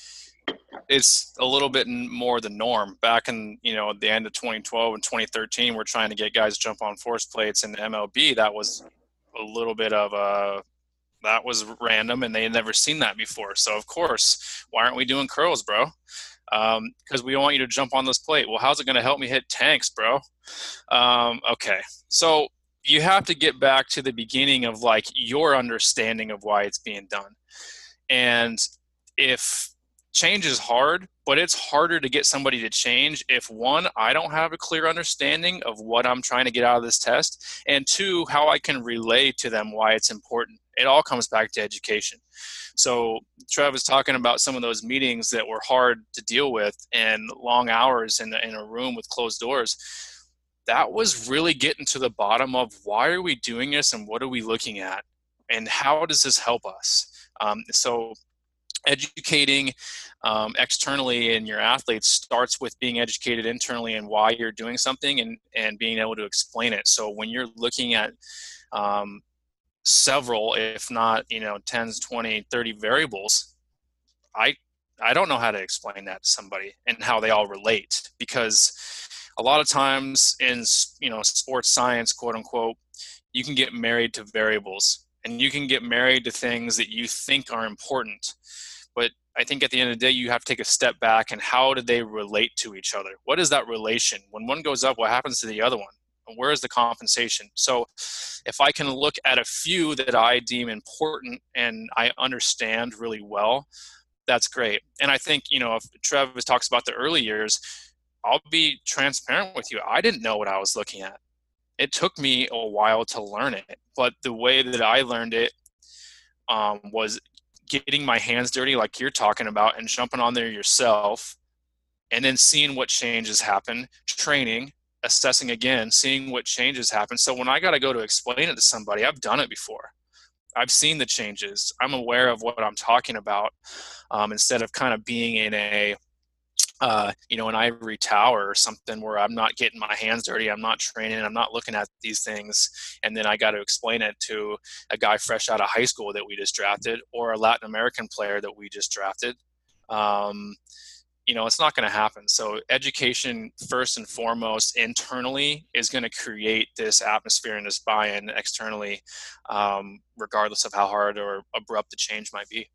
it's a little bit more the norm. Back in you know the end of twenty twelve and twenty thirteen, we're trying to get guys to jump on force plates in the M L B. That was a little bit of a that was random, and they had never seen that before. So of course, why aren't we doing curls, bro? Um, because we don't want you to jump on this plate. Well, how's it going to help me hit tanks, bro? Um, okay. So you have to get back to the beginning of like your understanding of why it's being done. And if change is hard, but it's harder to get somebody to change if one, I don't have a clear understanding of what I'm trying to get out of this test, and two, how I can relay to them why it's important. It all comes back to education. So Trev was talking about some of those meetings that were hard to deal with and long hours in, in a room with closed doors. That was really getting to the bottom of why are we doing this and what are we looking at and how does this help us? Um, so educating um, externally in your athletes starts with being educated internally and why you're doing something and, and being able to explain it. So when you're looking at um, several, if not, you know, tens, twenty, thirty variables, I, I don't know how to explain that to somebody and how they all relate, because a lot of times in, you know, sports science, quote unquote, you can get married to variables and you can get married to things that you think are important. But I think at the end of the day, you have to take a step back and how do they relate to each other? What is that relation? When one goes up, what happens to the other one? Where is the compensation? So if I can look at a few that I deem important and I understand really well, that's great. And I think, you know, if Travis talks about the early years, I'll be transparent with you. I didn't know what I was looking at. It took me a while to learn it, but the way that I learned it um, was getting my hands dirty, like you're talking about, and jumping on there yourself, and then seeing what changes happen, training, assessing again, seeing what changes happen. So when I got to go to explain it to somebody, I've done it before. I've seen the changes. I'm aware of what I'm talking about, um, instead of kind of being in a, uh, you know, an ivory tower or something where I'm not getting my hands dirty. I'm not training. I'm not looking at these things. And then I got to explain it to a guy fresh out of high school that we just drafted, or a Latin American player that we just drafted. Um, you know, it's not going to happen. So education, first and foremost, internally, is going to create this atmosphere and this buy-in externally, um, regardless of how hard or abrupt the change might be.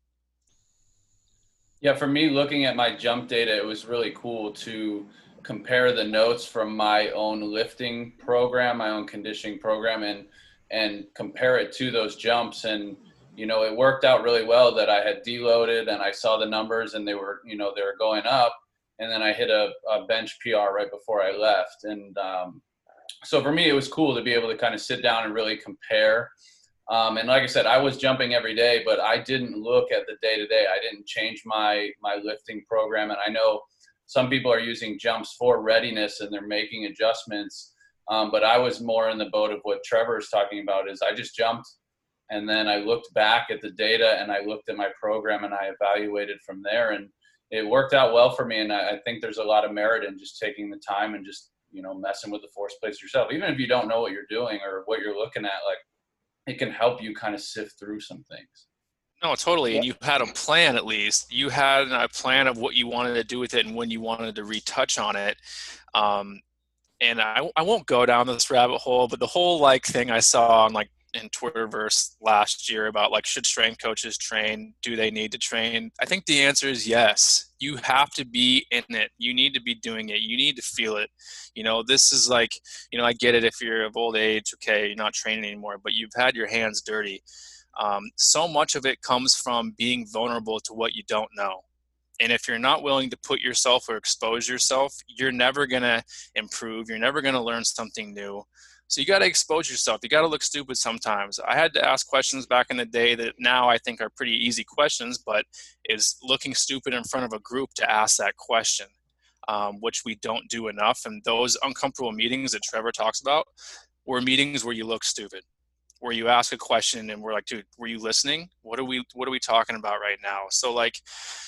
Yeah, for me, looking at my jump data, it was really cool to compare the notes from my own lifting program, my own conditioning program, and and compare it to those jumps. And you know, it worked out really well that I had deloaded and I saw the numbers and they were, you know, they were going up. And then I hit a, a bench P R right before I left. And um, so for me, it was cool to be able to kind of sit down and really compare. Um, and like I said, I was jumping every day, but I didn't look at the day to day. I didn't change my, my lifting program. And I know some people are using jumps for readiness and they're making adjustments. Um, but I was more in the boat of what Trevor is talking about, is I just jumped. And then I looked back at the data and I looked at my program and I evaluated from there, and it worked out well for me. And I, I think there's a lot of merit in just taking the time and just, you know, messing with the force plates yourself. Even if you don't know what you're doing or what you're looking at, like, it can help you kind of sift through some things. No, totally. And you had a plan, at least. You had a plan of what you wanted to do with it and when you wanted to retouch on it. Um, and I, I won't go down this rabbit hole, but the whole like thing I saw on like in Twitterverse last year about like, should strength coaches train? Do they need to train? I think the answer is yes. You have to be in it. You need to be doing it. You need to feel it. You know, this is like, you know, I get it if you're of old age, okay, you're not training anymore, but you've had your hands dirty. Um, so much of it comes from being vulnerable to what you don't know. And if you're not willing to put yourself or expose yourself, you're never going to improve. You're never going to learn something new. So you got to expose yourself. You got to look stupid sometimes. I had to ask questions back in the day that now I think are pretty easy questions, but is looking stupid in front of a group to ask that question, um, which we don't do enough. And those uncomfortable meetings that Trevor talks about were meetings where you look stupid, where you ask a question and we're like, dude, were you listening? What are we, what are we talking about right now? So like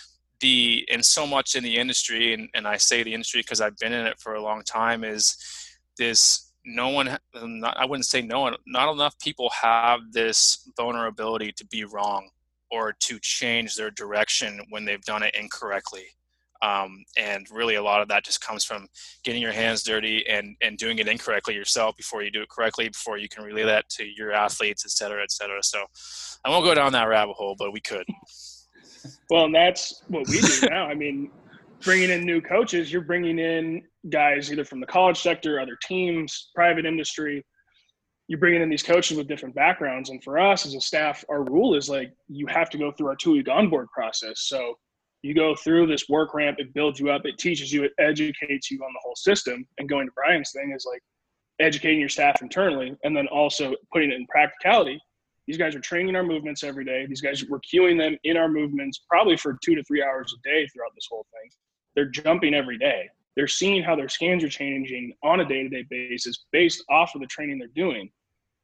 the, and so much in the industry, and, and I say the industry because I've been in it for a long time, is this, no one, not, I wouldn't say no one, not enough people have this vulnerability to be wrong or to change their direction when they've done it incorrectly. Um, and really a lot of that just comes from getting your hands dirty and, and doing it incorrectly yourself before you do it correctly, before you can relay that to your athletes, et cetera, et cetera. So I won't go down that rabbit hole, but we could. Well, and that's what we do now. I mean, bringing in new coaches, you're bringing in guys either from the college sector, other teams, private industry. You're bringing in these coaches with different backgrounds. And for us as a staff, our rule is like, you have to go through our two-week onboard process. So you go through this work ramp, it builds you up, it teaches you, it educates you on the whole system. And going to Brian's thing is like educating your staff internally, and then also putting it in practicality. These guys are training our movements every day. These guys, we're cueing them in our movements probably for two to three hours a day throughout this whole thing. They're jumping every day. They're seeing how their scans are changing on a day-to-day basis based off of the training they're doing.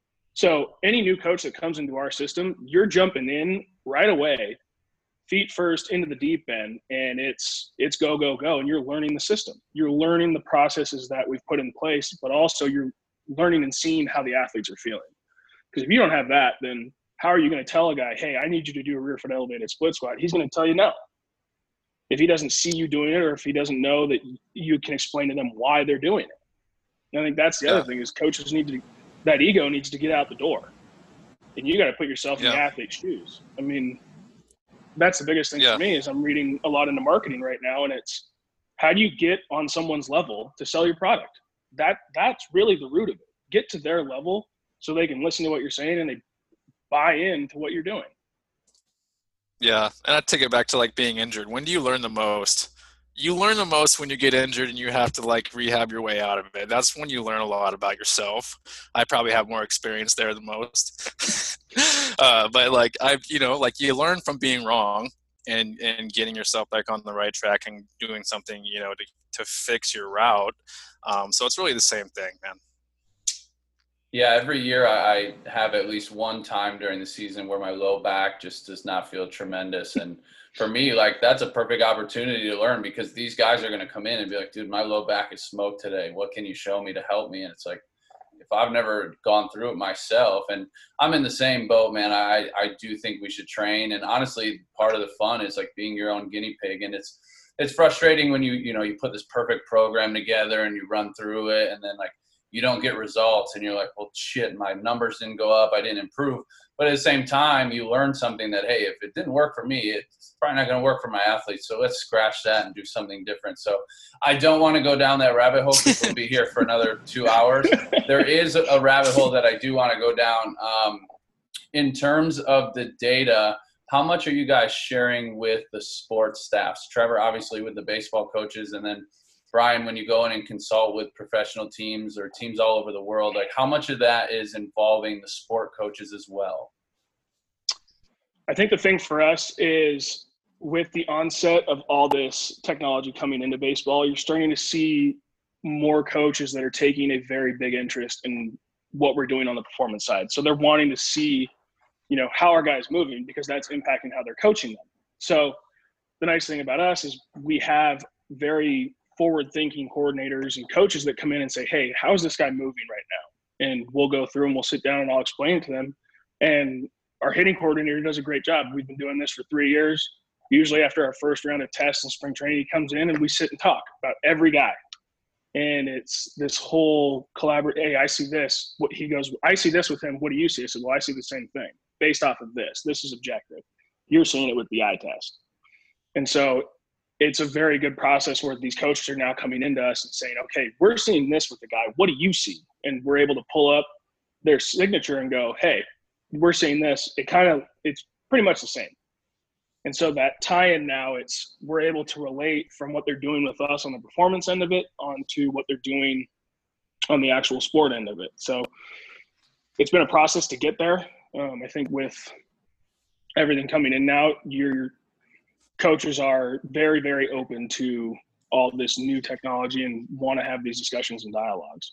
So any new coach that comes into our system, you're jumping in right away, feet first into the deep end, and it's it's go, go, go, and you're learning the system. You're learning the processes that we've put in place, but also you're learning and seeing how the athletes are feeling. Because if you don't have that, then how are you going to tell a guy, hey, I need you to do a rear foot elevated split squat? He's going to tell you no. If he doesn't see you doing it, or if he doesn't know that you can explain to them why they're doing it. And I think that's the yeah. other thing is coaches need to, that ego needs to get out the door. And you got to put yourself yeah. in the athlete's shoes. I mean, that's the biggest thing yeah. for me is I'm reading a lot into marketing right now, and it's how do you get on someone's level to sell your product? That That's really the root of it. Get to their level so they can listen to what you're saying and they buy into what you're doing. Yeah, and I take it back to like being injured. When do you learn the most? you learn the most when you get injured and you have to like rehab your way out of it. That's when you learn a lot about yourself. I probably have more experience there than most. uh, but like I, you know, like you learn from being wrong and, and getting yourself back on the right track and doing something, you know, to, to fix your route. Um, so it's really the same thing, man. Yeah, every year I have at least one time during the season where my low back just does not feel tremendous. And for me, like that's a perfect opportunity to learn because these guys are going to come in and be like, dude, my low back is smoked today. What can you show me to help me? And it's like, if I've never gone through it myself, and I'm in the same boat, man, I, I do think we should train. And honestly, part of the fun is like being your own guinea pig. And it's, it's frustrating when you, you know, you put this perfect program together and you run through it and then like, you don't get results and you're like, well, shit, my numbers didn't go up. I didn't improve. But at the same time, you learn something that, hey, if it didn't work for me, it's probably not going to work for my athletes. So let's scratch that and do something different. So I don't want to go down that rabbit hole because we'll be here for another two hours. There is a rabbit hole that I do want to go down. Um, in terms of the data, how much are you guys sharing with the sports staffs? Trevor, obviously with the baseball coaches, and then Brian, when you go in and consult with professional teams or teams all over the world, like how much of that is involving the sport coaches as well? I think the thing for us is with the onset of all this technology coming into baseball, you're starting to see more coaches that are taking a very big interest in what we're doing on the performance side. So they're wanting to see, you know, how our guys moving because that's impacting how they're coaching them. So the nice thing about us is we have very forward-thinking coordinators and coaches that come in and say, hey, how's this guy moving right now? And we'll go through and we'll sit down and I'll explain it to them. And our hitting coordinator does a great job. We've been doing this for three years. Usually after our first round of tests and spring training, he comes in and we sit and talk about every guy. And it's this whole collaborate, hey, I see this. What he goes, I see this with him. What do you see? I said, well, I see the same thing based off of this. This is objective. You're seeing it with the eye test. And so it's a very good process where these coaches are now coming into us and saying, okay, we're seeing this with the guy. What do you see? And we're able to pull up their signature and go, hey, we're seeing this. It kind of, it's pretty much the same. And so that tie-in now, it's we're able to relate from what they're doing with us on the performance end of it onto what they're doing on the actual sport end of it. So it's been a process to get there. Um, I think with everything coming in now, your coaches are very, very open to all this new technology and want to have these discussions and dialogues.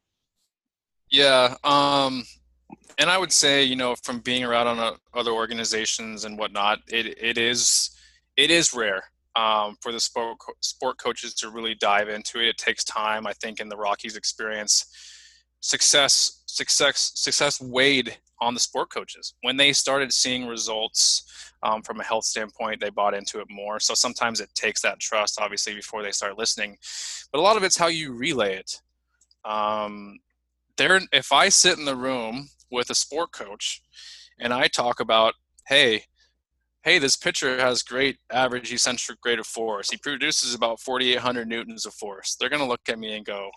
Yeah. Um, and I would say, you know, from being around on uh, other organizations and whatnot, it it is it is rare um, for the sport co- sport coaches to really dive into it. It takes time. I think in the Rockies' experience, success success success weighed on the sport coaches. When they started seeing results um, from a health standpoint, they bought into it more. So sometimes it takes that trust, obviously, before they start listening. But a lot of it's how you relay it. Um, there, if I sit in the room with a sport coach and I talk about, hey, hey, this pitcher has great average eccentric rate of force. He produces about forty-eight hundred newtons of force. They're going to look at me and go,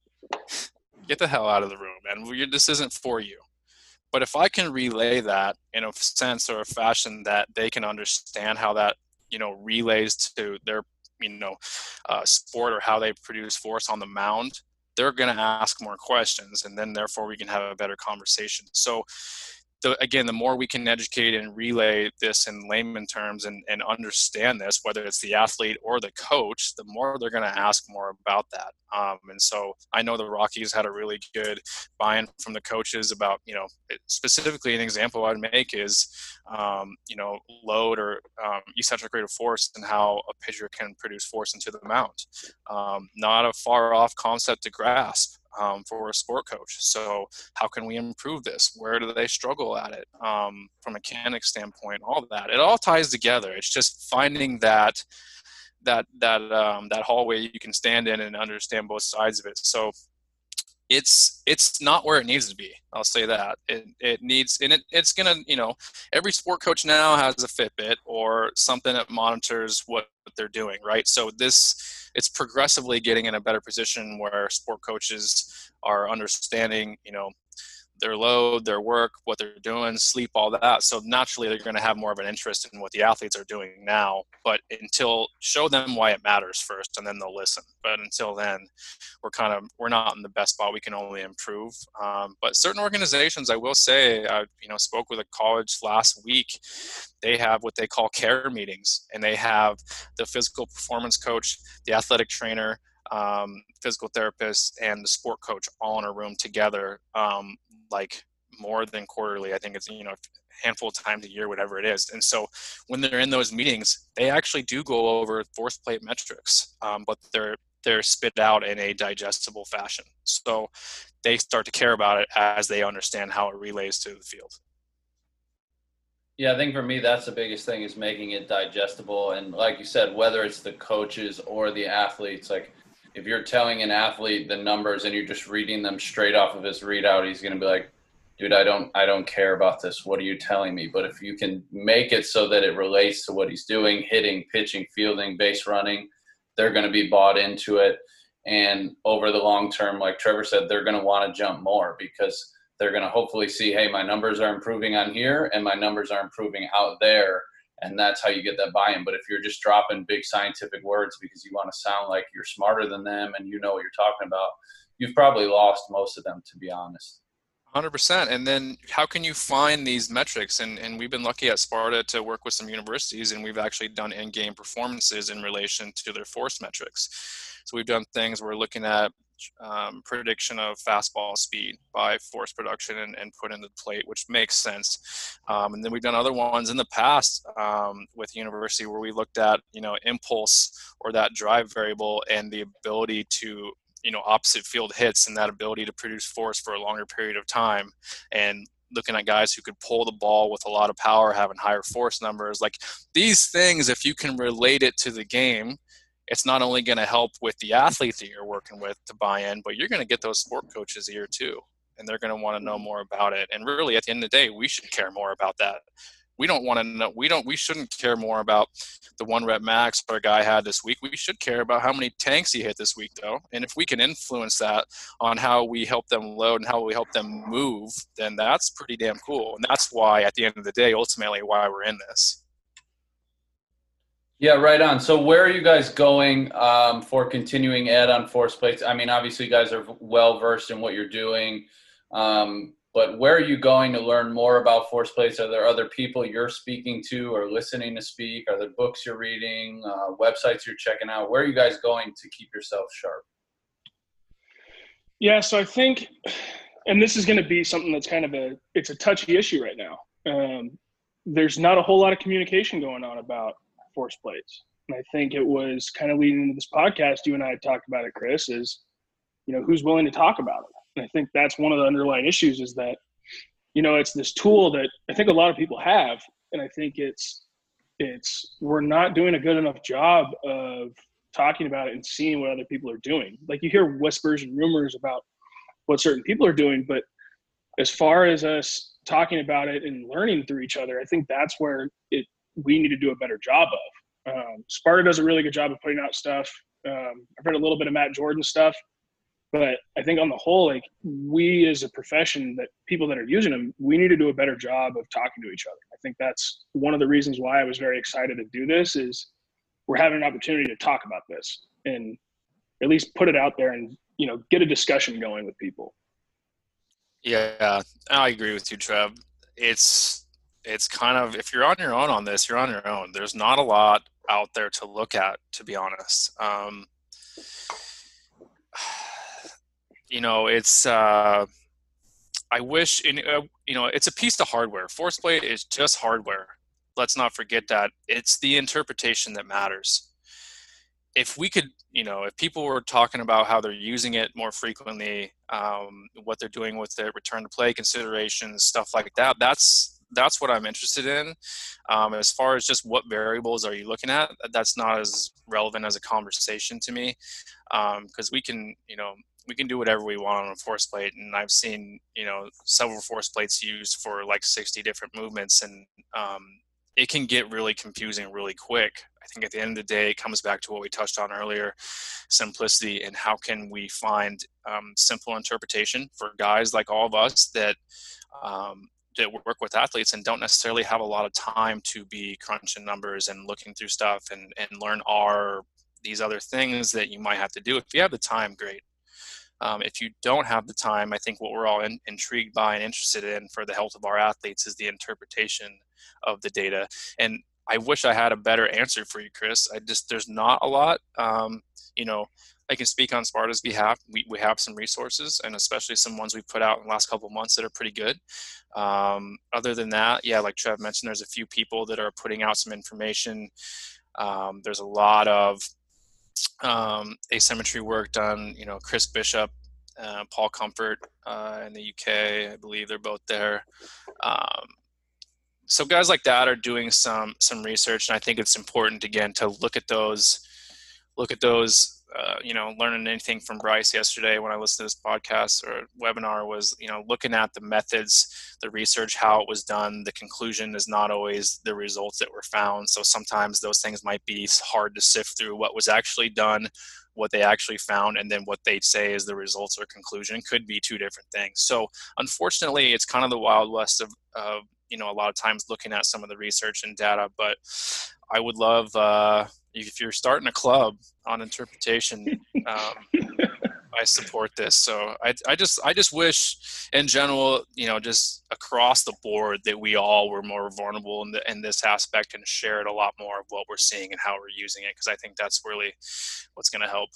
get the hell out of the room, man. This isn't for you. But if I can relay that in a sense or a fashion that they can understand how that, you know, relays to their, you know, uh, sport or how they produce force on the mound, they're going to ask more questions, and then therefore we can have a better conversation. So the, again, the more we can educate and relay this in layman terms and, and understand this, whether it's the athlete or the coach, the more they're going to ask more about that. Um, and so I know the Rockies had a really good buy-in from the coaches about, you know, specifically an example I'd make is, um, you know, load or um, eccentric rate of force and how a pitcher can produce force into the mound. Um, not a far off concept to grasp. Um, for a sport coach. So how can we improve this? Where do they struggle at it? Um, from a mechanic standpoint, all of that. It all ties together. It's just finding that that that um, that hallway you can stand in and understand both sides of it. So it's it's not where it needs to be. I'll say that. It it needs, and it, it's gonna, you know, every sport coach now has a Fitbit or something that monitors what they're doing, right? So this, it's progressively getting in a better position where sport coaches are understanding, you know, their load, their work, what they're doing, sleep, all that. So naturally, they're going to have more of an interest in what the athletes are doing now. But until show them why it matters first, and then they'll listen. But until then, we're kind of we're not in the best spot. We can only improve. Um, but certain organizations, I will say, I you know spoke with a college last week. They have what they call care meetings, and they have the physical performance coach, the athletic trainer, um, physical therapist, and the sport coach all in a room together, um, like more than quarterly. I think it's, you know, a handful of times a year, whatever it is. And so when they're in those meetings, they actually do go over force plate metrics, um, but they're, they're spit out in a digestible fashion. So they start to care about it as they understand how it relays to the field. Yeah, I think for me, that's the biggest thing, is making it digestible. And like you said, whether it's the coaches or the athletes, like if you're telling an athlete the numbers and you're just reading them straight off of his readout, he's going to be like, dude, I don't, I don't care about this. What are you telling me? But if you can make it so that it relates to what he's doing, hitting, pitching, fielding, base running, they're going to be bought into it. And over the long term, like Trevor said, they're going to want to jump more, because they're going to hopefully see, hey, my numbers are improving on here and my numbers are improving out there. And that's how you get that buy-in. But if you're just dropping big scientific words because you want to sound like you're smarter than them and you know what you're talking about, you've probably lost most of them, to be honest. one hundred percent. And then how can you find these metrics? And, and we've been lucky at Sparta to work with some universities, and we've actually done in-game performances in relation to their force metrics. So we've done things, we're looking at um, prediction of fastball speed by force production and, and put into the plate, which makes sense. Um, and then we've done other ones in the past um, with university where we looked at, you know, impulse or that drive variable and the ability to, you know, opposite field hits and that ability to produce force for a longer period of time, and looking at guys who could pull the ball with a lot of power, having higher force numbers. Like these things, if you can relate it to the game, it's not only going to help with the athletes that you're working with to buy in, but you're going to get those sport coaches here too. And they're going to want to know more about it. And really at the end of the day, we should care more about that. We don't want to know, we don't, we shouldn't care more about the one rep max our guy had this week. We should care about how many tanks he hit this week though. And if we can influence that on how we help them load and how we help them move, then that's pretty damn cool. And that's why at the end of the day, ultimately why we're in this. Yeah, right on. So where are you guys going um, for continuing ed on force plates? I mean, obviously you guys are well versed in what you're doing, um, but where are you going to learn more about force plates? Are there other people you're speaking to or listening to speak? Are there books you're reading, uh, websites you're checking out? Where are you guys going to keep yourself sharp? Yeah, so I think, and this is going to be something that's kind of a, it's a touchy issue right now. Um, there's not a whole lot of communication going on about force plates. And I think it was kind of leading into this podcast, you and I had talked about it, Chris, is, you know, who's willing to talk about it. And I think that's one of the underlying issues, is that, you know, it's this tool that I think a lot of people have. And I think it's, it's, we're not doing a good enough job of talking about it and seeing what other people are doing. Like you hear whispers and rumors about what certain people are doing, but as far as us talking about it and learning through each other, I think that's where it, we need to do a better job of. Um, Sparta does a really good job of putting out stuff. Um, I've read a little bit of Matt Jordan stuff, but I think on the whole, like we as a profession, that people that are using them, we need to do a better job of talking to each other. I think that's one of the reasons why I was very excited to do this, is we're having an opportunity to talk about this and at least put it out there and, you know, get a discussion going with people. Yeah, I agree with you, Trev. It's, it's kind of, if you're on your own on this, you're on your own. There's not a lot out there to look at, to be honest. Um, you know, it's, uh, I wish, in, uh, you know, it's a piece of hardware. Force plate is just hardware. Let's not forget that. It's the interpretation that matters. If we could, you know, if people were talking about how they're using it more frequently, um, what they're doing with it, return to play considerations, stuff like that, that's, that's what I'm interested in. Um, as far as just what variables are you looking at, that's not as relevant as a conversation to me. Um, cause we can, you know, we can do whatever we want on a force plate. And I've seen, you know, several force plates used for like sixty different movements. And, um, it can get really confusing really quick. I think at the end of the day, it comes back to what we touched on earlier, simplicity, and how can we find um, simple interpretation for guys like all of us that um, that work with athletes and don't necessarily have a lot of time to be crunching numbers and looking through stuff and, and learn R, these other things that you might have to do. If you have the time, great. Um, if you don't have the time, I think what we're all in, intrigued by and interested in for the health of our athletes is the interpretation of the data. And I wish I had a better answer for you, Chris. I just, there's not a lot. Um, you know, I can speak on Sparta's behalf. We, we have some resources, and especially some ones we've put out in the last couple of months that are pretty good. Um, other than that, yeah, like Trev mentioned, there's a few people that are putting out some information. Um, there's a lot of um, asymmetry work done. You know, Chris Bishop, uh, Paul Comfort uh, in the U K, I believe they're both there. Um, so guys like that are doing some some research, and I think it's important again to look at those. Look at those. Uh, you know, learning anything from Bryce yesterday when I listened to this podcast or webinar was, you know, looking at the methods, the research, how it was done. The conclusion is not always the results that were found. So sometimes those things might be hard to sift through. What was actually done, what they actually found, and then what they say is the results or conclusion could be two different things. So unfortunately, it's kind of the Wild West of, uh, you know, a lot of times looking at some of the research and data, but I would love, uh, if you're starting a club on interpretation, um, I support this. So I, I just, I just wish in general, you know, just across the board that we all were more vulnerable in, the, in this aspect and shared a lot more of what we're seeing and how we're using it. Cause I think that's really what's going to help.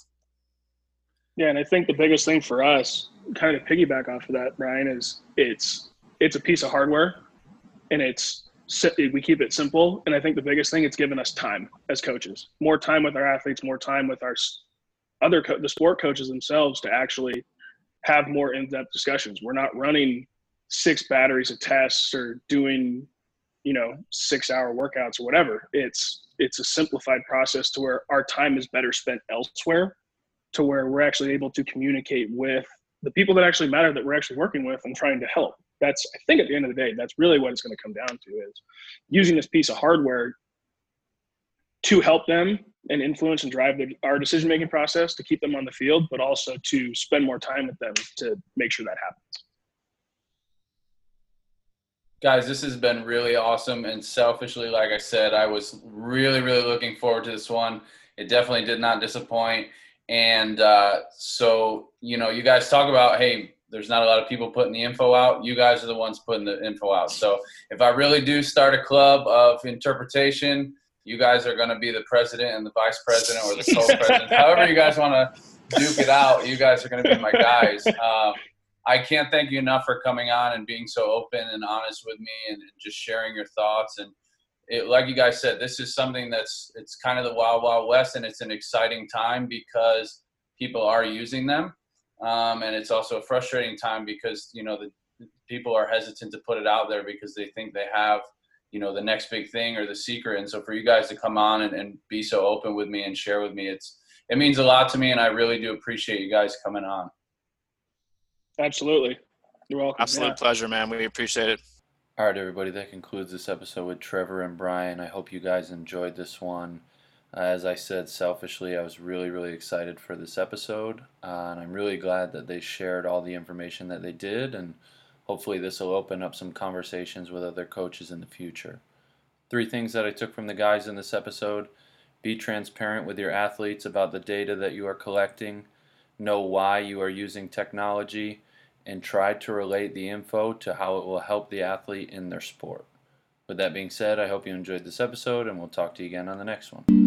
Yeah. And I think the biggest thing for us, kind of to piggyback off of that, Brian, is it's, it's a piece of hardware, and it's, we keep it simple. And I think the biggest thing, it's given us time as coaches, more time with our athletes, more time with our other, co- the sport coaches themselves to actually have more in-depth discussions. We're not running six batteries of tests or doing, you know, six hour workouts or whatever. It's, it's a simplified process to where our time is better spent elsewhere, to where we're actually able to communicate with the people that actually matter, that we're actually working with and trying to help. That's, I think at the end of the day, that's really what it's going to come down to, is using this piece of hardware to help them and influence and drive the, our decision-making process to keep them on the field, but also to spend more time with them to make sure that happens. Guys, this has been really awesome. And selfishly, like I said, I was really, really looking forward to this one. It definitely did not disappoint. And uh, so, you know, you guys talk about, hey, there's not a lot of people putting the info out. You guys are the ones putting the info out. So if I really do start a club of interpretation, you guys are going to be the president and the vice president or the co-president. However you guys want to duke it out, you guys are going to be my guys. Um, I can't thank you enough for coming on and being so open and honest with me and just sharing your thoughts. And it, like you guys said, this is something that's, it's kind of the wild, wild west, and it's an exciting time because people are using them. Um, and it's also a frustrating time because, you know, the people are hesitant to put it out there because they think they have, you know, the next big thing or the secret. And so for you guys to come on and, and be so open with me and share with me, it's, it means a lot to me. And I really do appreciate you guys coming on. Absolutely. You're welcome. Absolute yeah. pleasure, man. We appreciate it. All right, everybody, that concludes this episode with Trevor and Brian. I hope you guys enjoyed this one. Uh, as I said, selfishly, I was really, really excited for this episode, uh, and I'm really glad that they shared all the information that they did, and hopefully this will open up some conversations with other coaches in the future. Three things that I took from the guys in this episode: be transparent with your athletes about the data that you are collecting, know why you are using technology, and try to relate the info to how it will help the athlete in their sport. With that being said, I hope you enjoyed this episode, and we'll talk to you again on the next one.